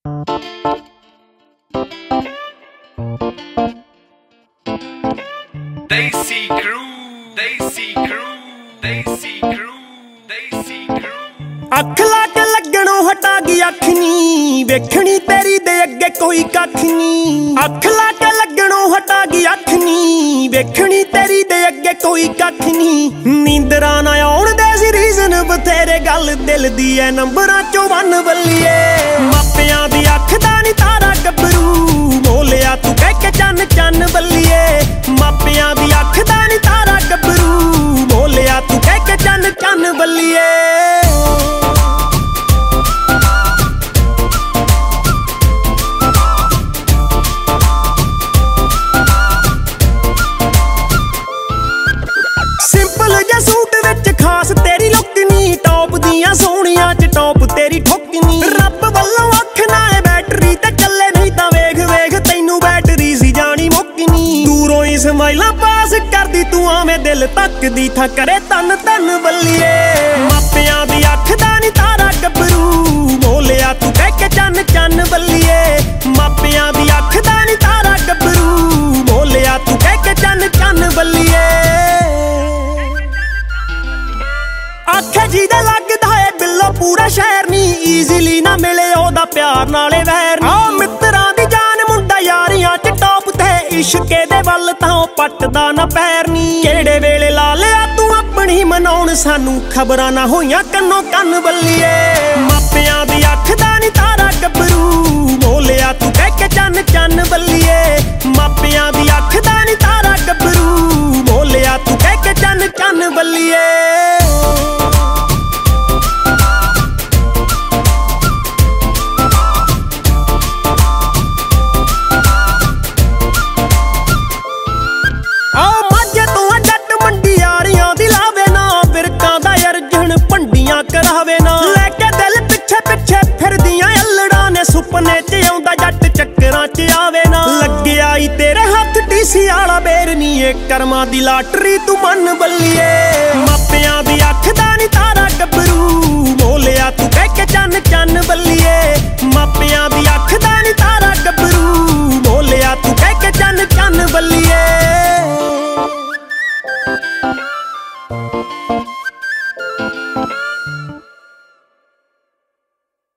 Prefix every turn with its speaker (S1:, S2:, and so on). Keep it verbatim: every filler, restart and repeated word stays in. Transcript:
S1: Desi Crew, Desi Crew, Desi Crew, Desi Crew।
S2: ਅੱਖ ਲਾ ਕੇ ਲੱਗਣੋਂ ਹਟਾ ਗਈ ਅੱਖ ਨੀ, ਵੇਖਣੀ ਤੇਰੀ ਦੇ ਅੱਗੇ ਕੋਈ ਕੱਖ ਨੀ। ਅੱਖ ਲਾ ਕੇ ਲੱਗਣੋਂ ਹਟਾ ਗਈ ਅੱਖ ਨੀ, ਵੇਖਣੀ ਤੇਰੀ ਦੇ ਅੱਗੇ ਕੋਈ ਕੱਖ ਨੀ। ਨੀਂਦਰਾਂ ਨਾ ਆਉਣ ਦੇ ਸੀ ਰੀਜ਼ਨ ਬਥੇਰੇ, ਗੱਲ ਦਿਲ ਦੀ ਐ ਨੰਬਰਾਂ ਚੋਂ ਵੰਨ ਬੱਲੀਏ। ਮਾਪਿਆਂ ਦੀ ਅੱਖ ਦਾ ਨੀ ਤਾਰਾ ਗੱਭਰੂ, ਬੋਲਿਆ ਤੂੰ ਕਹਿ ਕੇ ਚੰਨ ਚੰਨ ਬੱਲੀਏ। ਮਾਪਿਆਂ ਦੀ ਅੱਖ ਦਾ ਨੀ ਤਾਰਾ ਗੱਭਰੂ, ਬੋਲਿਆ ਤੂੰ ਕਹਿ ਕੇ ਚੰਨ ਚੰਨ ਬੱਲੀਏ। ਸਿੰਪਲ ਜਿਹਾ ਸੂਟ ਵਿੱਚ ਖਾਸ ਤੇਰੀ ਲੁੱਕ ਨੀ, ਟੌਪ ਦੀਆਂ ਸੋਹਣੀਆਂ ਚ ਟੌਪ ਤੇਰੀ ਠੁੱਕ ਨੀ। ਰੱਬ ਵੱਲੋਂ ਅੱਖ ਨਾਲੇ ਬੈਟਰੀ ਤੇ ਚੱਲੇ, ਨਹੀਂ ਤਾਂ ਵੇਖ ਵੇਖ ਤੈਨੂੰ ਬੈਟਰੀ ਸੀ ਜਾਣੀ ਮੁੱਕ ਨੀ। ਦੂਰੋਂ ਹੀ ਸਮਾਈਲਾਂ ਪਾਸ ਕਰਦੀ ਤੂੰ ਆਵੇਂ ਦਿਲ ਤੱਕਦੀ ਥਾਂ ਕਰੇ ਤਨ ਤਨ ਬੱਲੀਏ। ਮਾਪਿਆਂ ਦੀ ਅੱਖ ਦਾ ਨੀ ਤਾਰਾ ਗੱਭਰੂ, ਬੋਲਿਆ ਤੂੰ ਕਹਿ ਕੇ ਚੰਨ ਚੰਨ ਬੱਲੀਏ। ਮਾਪਿਆਂ ਦੀ ਅੱਖ ਦਾ ਨੀ ਤਾਰਾ ਗੱਭਰੂ, ਬੋਲਿਆ ਤੂੰ ਕਹਿ ਕੇ ਚੰਨ ਚੰਨ ਬੱਲੀਏ। ਆਖੇ ਜਿਹਦਾ ਲੱਗਦਾ ਏ ਬਿੱਲੋ ਪੂਰਾ ਸ਼ਹਿਰ ਨੀ, ਈਜ਼ੀਲੀ ਨਾ ਮਿਲੇ ਉਹਦਾ ਪਿਆਰ ਨਾਲੇ ਵੈਰ। ਆ ਮਿੱਤਰਾਂ ਦੀ ਜਾਨ ਮੁੰਡਾ ਯਾਰੀਆਂ ਚ ਟੌਪ ਤੇ, ਇਸ਼ਕੇ ਦੇ ਵੱਲ ਤਾਂ ਉਹ ਪੱਟਦਾ ਨਾ ਪੈਰ ਨੀ। ਕਿਹੜੇ ਵੇਲੇ ਲਾ ਲਿਆ ਤੂੰ ਆਪਣੀ ਮਨਾਉਣ ਸਾਨੂੰ, ਖਬਰਾਂ ਨਾ ਹੋਈਆਂ ਕੰਨੋਂ ਕੰਨ ਬੱਲੀਏ। ਮਾਪਿਆਂ ਦੀ ਅੱਖ ਦਾ ਨੀ ਤਾਰਾ ਗੱਭਰੂ, ਬੋਲਿਆ ਤੂੰ ਕਹਿ ਕੇ ਚੰਨ ਚੰਨ ਬੱਲੀਏ। ਮਾਪਿਆਂ ਦੀ ਅੱਖ ਦਾ ਨੀ ਤਾਰਾ ਗੱਭਰੂ, ਬੋਲਿਆ ਤੂੰ ਕਹਿ ਕੇ ਚੰਨ ਚੰਨ ਬੱਲੀਏ। ਕਰਾਵੇ ਨਾ ਲੈ ਕੇ ਦਿਲ ਪਿੱਛੇ ਪਿੱਛੇ ਫਿਰਦੀਆਂ ਅਲੜਾਂ ਨੇ, ਸੁਪਨੇ ਚ ਆਉਂਦਾ ਜੱਟ ਚੱਕਰਾਂ ਚ ਆਵੇ ਨਾ। ਲੱਗਿਆ ਈ ਤੇਰੇ ਹੱਥ ਟੀਸੀ ਵਾਲਾ ਬੇਰ ਨੀ, ਏ ਕਰਮਾਂ ਦੀ ਲਾਟਰੀ ਤੂੰ ਮੰਨ ਬੱਲੀਏ। ਮਾਪਿਆਂ ਦੀ ਅੱਖ ਦਾ ਨੀ ਤਾਰਾ ਗੱਭਰੂ, ਬੋਲਿਆ ਤੂੰ ਕਹਿ ਕੇ ਚੰਨ ਚੰਨ ਬੱਲੀਏ। ਮਾਪਿਆਂ ਦੀ ਅੱਖ ਦਾ